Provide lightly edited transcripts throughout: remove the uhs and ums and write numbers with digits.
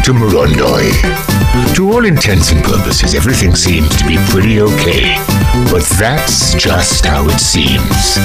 to Morondoi. To all intents and purposes, everything seems to be pretty okay. But that's just how it seems.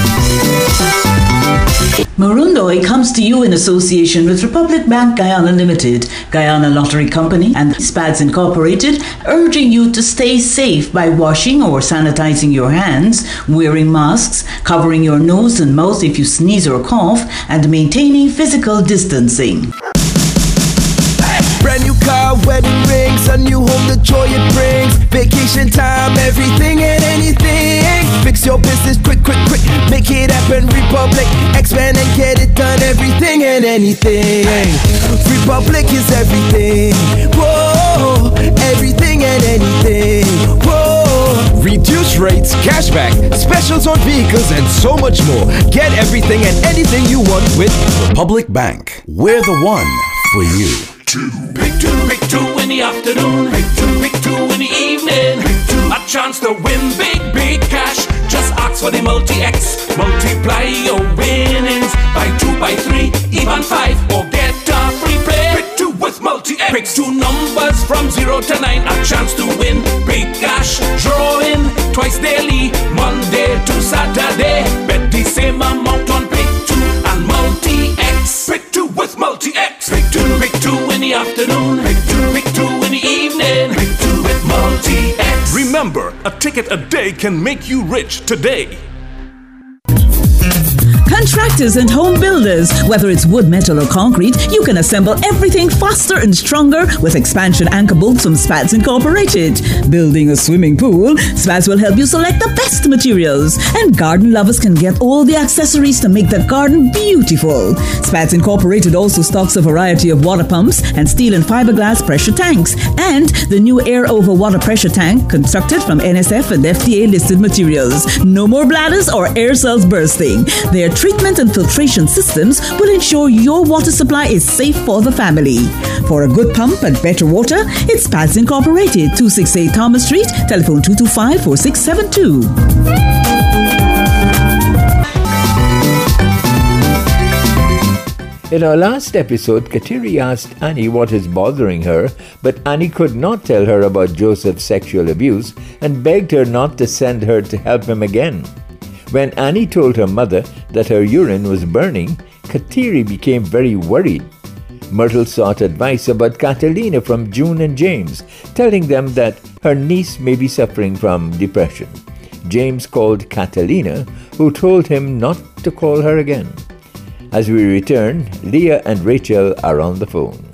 Morondoi comes to you in association with Republic Bank Guyana Limited, Guyana Lottery Company, and SPADS Incorporated, urging you to stay safe by washing or sanitizing your hands, wearing masks, covering your nose and mouth if you sneeze or cough, and maintaining physical distancing. Brand new car, wedding rings, a new home, the joy it brings. Vacation time, everything and anything. Fix your business quick, quick, quick. Make it happen, Republic. Expand and get it done, everything and anything. Republic is everything. Whoa, everything and anything. Whoa. Reduced rates, cashback, specials on vehicles, and so much more. Get everything and anything you want with Republic Bank. We're the one for you. Pick two in the afternoon. Pick two in the evening. A chance to win big cash. Just ask for the multi-X. Multiply your winnings by 2, by 3, even 5, or get a free play. Pick two with multi-X. Pick two numbers from 0 to 9. A chance to win big cash. Drawing twice daily, Monday to Saturday. Bet the same amount on pick two and multi-X. Pick two with multi-X. Pick two in the afternoon. Pick two in the evening. Pick two with multi-X. Remember, a ticket a day can make you rich today. Contractors and home builders, whether it's wood, metal or concrete, you can assemble everything faster and stronger with expansion anchor bolts from SPADS Incorporated. Building a swimming pool, SPADS will help you select the best materials, and garden lovers can get all the accessories to make the garden beautiful. SPADS Incorporated also stocks a variety of water pumps and steel and fiberglass pressure tanks, and the new air over water pressure tank constructed from NSF and FDA listed materials. No more bladders or air cells bursting. Their treatment and filtration systems will ensure your water supply is safe for the family. For a good pump and better water, it's SPADS Incorporated, 268 Thomas Street, telephone 225-4672. In our last episode, Kateri asked Annie what is bothering her, but Annie could not tell her about Joseph's sexual abuse and begged her not to send her to help him again. When Annie told her mother that her urine was burning, Kateri became very worried. Myrtle sought advice about Catalina from June and James, telling them that her niece may be suffering from depression. James called Catalina, who told him not to call her again. As we return, Leah and Rachel are on the phone.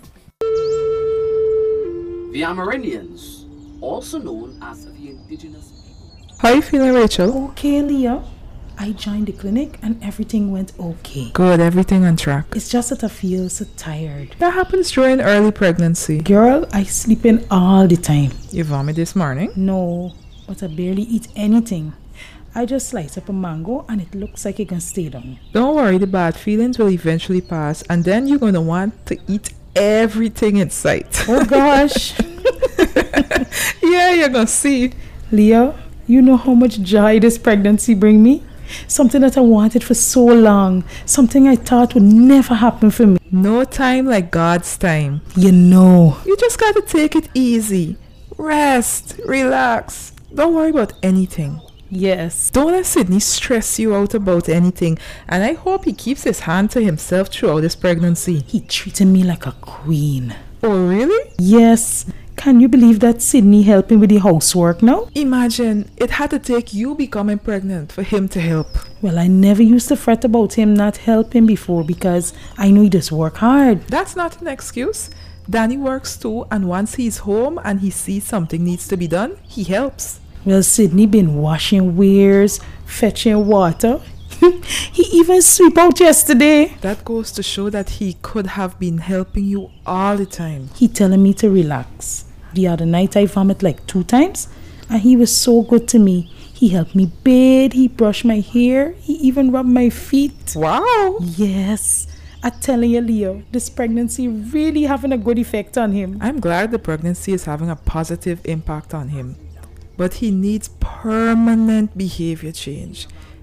The Amerindians, also known as the indigenous people. How are you feeling, Rachel? Okay, Leah. I joined the clinic and everything went okay. Good, everything on track. It's just that I feel so tired. That happens during early pregnancy. Girl, I sleep in all the time. You vomit this morning? No, but I barely eat anything. I just slice up a mango and it looks like it can stay down. Don't worry, the bad feelings will eventually pass and then you're going to want to eat everything in sight. Oh gosh. Yeah, you're going to see. Leah, you know how much joy this pregnancy bring me? Something that I wanted for so long. Something I thought would never happen for me. No time like God's time. You know. You just got to take it easy. Rest. Relax. Don't worry about anything. Yes. Don't let Sydney stress you out about anything. And I hope he keeps his hand to himself throughout this pregnancy. He treated me like a queen. Oh, really? Yes. Can you believe that Sydney helping with the housework now? Imagine, it had to take you becoming pregnant for him to help. Well, I never used to fret about him not helping before because I know he does work hard. That's not an excuse. Danny works too, and once he's home and he sees something needs to be done, he helps. Well, Sydney been washing wares, fetching water. He even sweep out yesterday. That goes to show that he could have been helping you all the time. He telling me to relax. The other night I vomit like 2 times and he was so good to me. He helped me bathe, he brushed my hair, he even rubbed my feet. Wow. Yes. I'm telling you, Leo, this pregnancy really having a good effect on him. I'm glad the pregnancy is having a positive impact on him. But he needs permanent behavior change.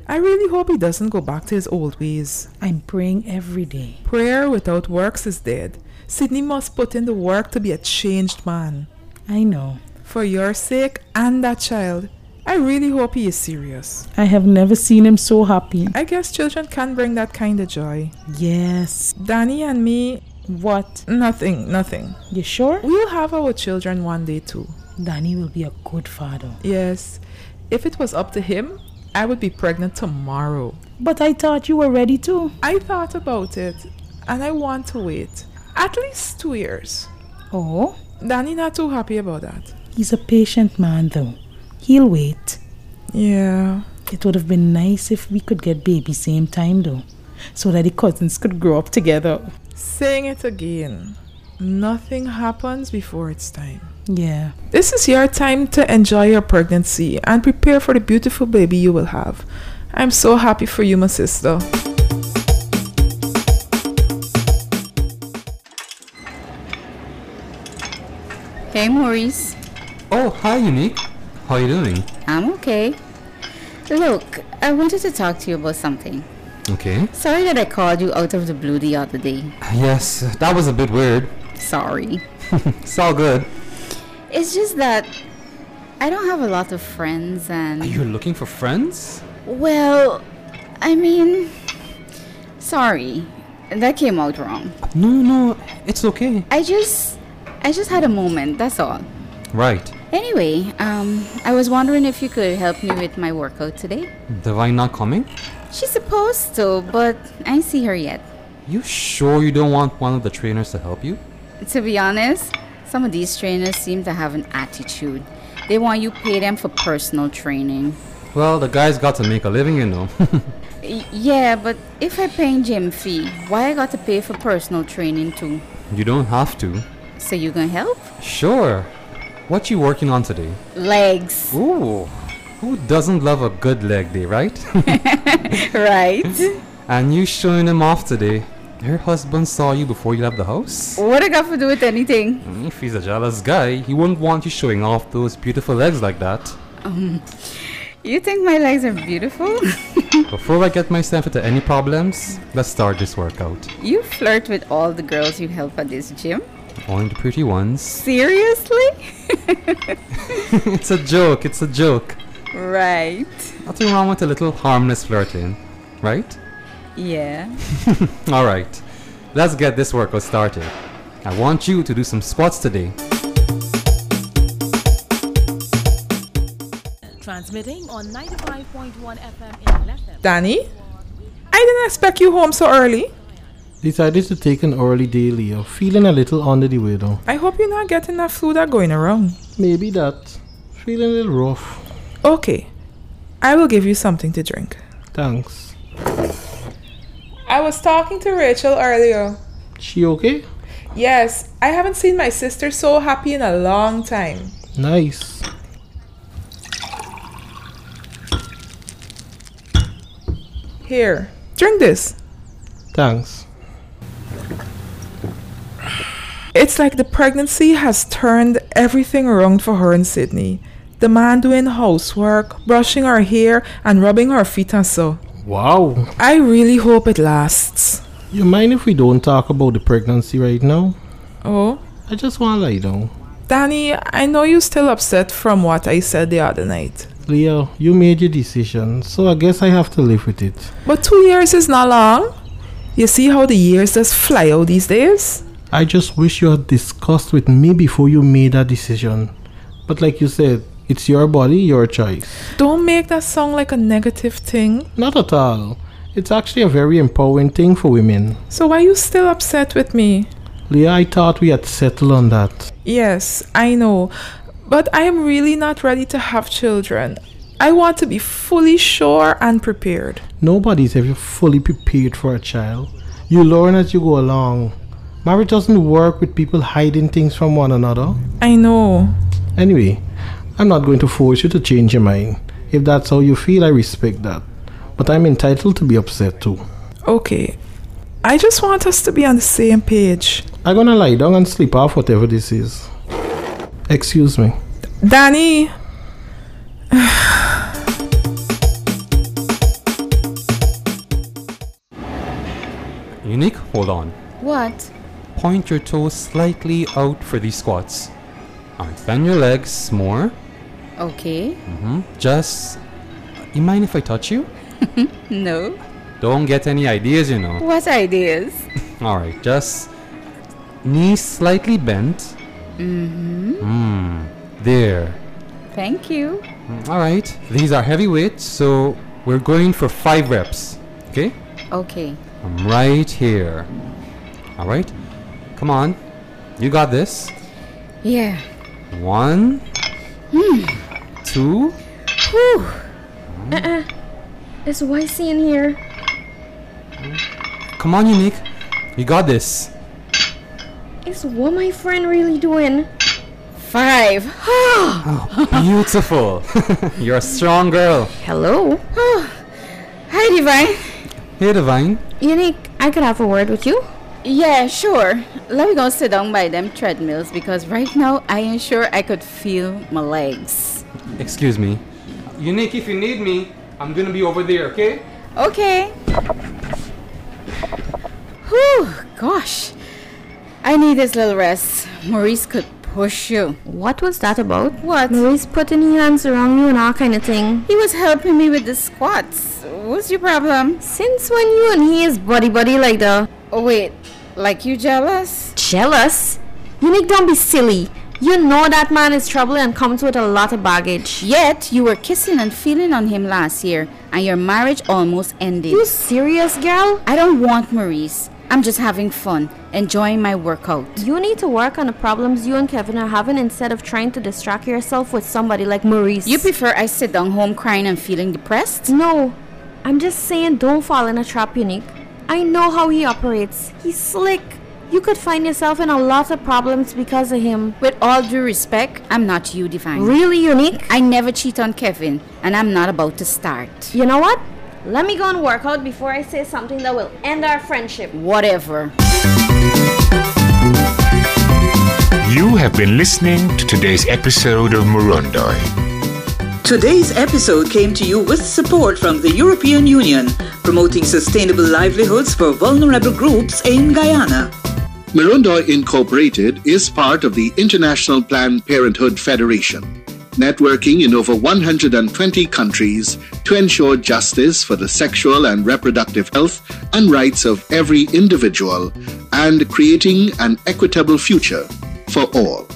I really hope he doesn't go back to his old ways. I'm praying every day. Prayer without works is dead. Sydney must put in the work to be a changed man. I know. For your sake and that child, I really hope he is serious. I have never seen him so happy. I guess children can bring that kind of joy. Yes. Danny and me... What? Nothing. You sure? We'll have our children one day too. Danny will be a good father. Yes. If it was up to him, I would be pregnant tomorrow. But I thought you were ready too. I thought about it, and I want to wait. At least 2 years. Oh? Danny not too happy about that. He's a patient man though. He'll wait. Yeah. It would have been nice if we could get baby same time though, so that the cousins could grow up together. Saying it again. Nothing happens before it's time. Yeah. This is your time to enjoy your pregnancy and prepare for the beautiful baby you will have. I'm so happy for you, my sister. Hey, Maurice. Oh, hi, Unique. How are you doing? I'm okay. Look, I wanted to talk to you about something. Okay. Sorry that I called you out of the blue the other day. Yes, that was a bit weird. Sorry. It's all good. It's just that I don't have a lot of friends and... Are you looking for friends? Well, I mean... Sorry. That came out wrong. No, it's okay. I just had a moment, that's all. Right. Anyway, I was wondering if you could help me with my workout today. Divine not coming? She's supposed to, but I ain't see her yet. You sure you don't want one of the trainers to help you? To be honest, some of these trainers seem to have an attitude. They want you pay them for personal training. Well, the guy's got to make a living, you know. Yeah, but if I pay gym fee, why I got to pay for personal training too? You don't have to. So you gonna help? Sure. What you working on today? Legs. Ooh. Who doesn't love a good leg day, right? Right. And you showing him off today. Your husband saw you before you left the house? What I got to do with anything? If he's a jealous guy, he wouldn't want you showing off those beautiful legs like that. You think my legs are beautiful? Before I get myself into any problems, let's start this workout. You flirt with all the girls you help at this gym? Only the pretty ones. Seriously? It's a joke. Right. Nothing wrong with a little harmless flirting, right? Yeah. Alright, let's get this workout started. I want you to do some squats today. Transmitting on 95.1 FM in Leicester. Danny? I didn't expect you home so early. Decided to take an early day, Leo. Feeling a little under the weather. I hope you're not getting that flu that's going around. Maybe that. Feeling a little rough. Okay. I will give you something to drink. Thanks. I was talking to Rachel earlier. She okay? Yes. I haven't seen my sister so happy in a long time. Nice. Here. Drink this. Thanks. It's like the pregnancy has turned everything around for her in Sydney. The man doing housework, brushing her hair, and rubbing her feet and so. Wow. I really hope it lasts. You mind if we don't talk about the pregnancy right now? Oh? I just want to lie down. Danny, I know you're still upset from what I said the other night. Leo, you made your decision, so I guess I have to live with it. But 2 years is not long. You see how the years just fly out these days? I just wish you had discussed with me before you made that decision. But like you said, it's your body, your choice. Don't make that sound like a negative thing. Not at all. It's actually a very empowering thing for women. So why are you still upset with me? Leah, I thought we had settled on that. Yes, I know. But I am really not ready to have children. I want to be fully sure and prepared. Nobody's ever fully prepared for a child. You learn as you go along. Marriage doesn't work with people hiding things from one another. I know. Anyway, I'm not going to force you to change your mind. If that's how you feel, I respect that. But I'm entitled to be upset too. Okay. I just want us to be on the same page. I'm gonna lie down and sleep off whatever this is. Excuse me. Danny! hold on. What? Point your toes slightly out for these squats. Alright, bend your legs more. Okay. Just, you mind if I touch you? No. Don't get any ideas, you know. What ideas? Alright, just knees slightly bent. There. Thank you. Alright, these are heavy weights, so we're going for 5 reps. Okay? Okay. I'm right here. Alright? Come on. You got this. Yeah. 1, 2. Whew. It's Wicey in here. Come on, Unique. You got this. Is what my friend really doing? 5. Oh, beautiful. You're a strong girl. Hello. Hi, Divine. Hey, Divine. Unique, I could have a word with you? Yeah, sure. Let me go sit down by them treadmills because right now I ain't sure I could feel my legs. Excuse me. Unique, if you need me, I'm gonna be over there, okay? Okay. Whew, gosh. I need this little rest. Maurice could push you. What was that about? What? Maurice putting his hands around you and all kind of thing. He was helping me with the squats. What's your problem? Since when you and he is buddy like that? Oh, wait. Like you jealous? Jealous? Unique, don't be silly. You know that man is trouble and comes with a lot of baggage. Yet, you were kissing and feeling on him last year, and your marriage almost ended. You serious, girl? I don't want Maurice. I'm just having fun, enjoying my workout. You need to work on the problems you and Kevin are having instead of trying to distract yourself with somebody like Maurice. You prefer I sit down home crying and feeling depressed? No. I'm just saying don't fall in a trap, Unique. I know how he operates. He's slick. You could find yourself in a lot of problems because of him. With all due respect, I'm not you, Divine. Really, Unique? I never cheat on Kevin, and I'm not about to start. You know what? Let me go and work out before I say something that will end our friendship. Whatever. You have been listening to today's episode of Murundoi. Today's episode came to you with support from the European Union, promoting sustainable livelihoods for vulnerable groups in Guyana. Murundoi Incorporated is part of the International Planned Parenthood Federation, networking in over 120 countries to ensure justice for the sexual and reproductive health and rights of every individual and creating an equitable future for all.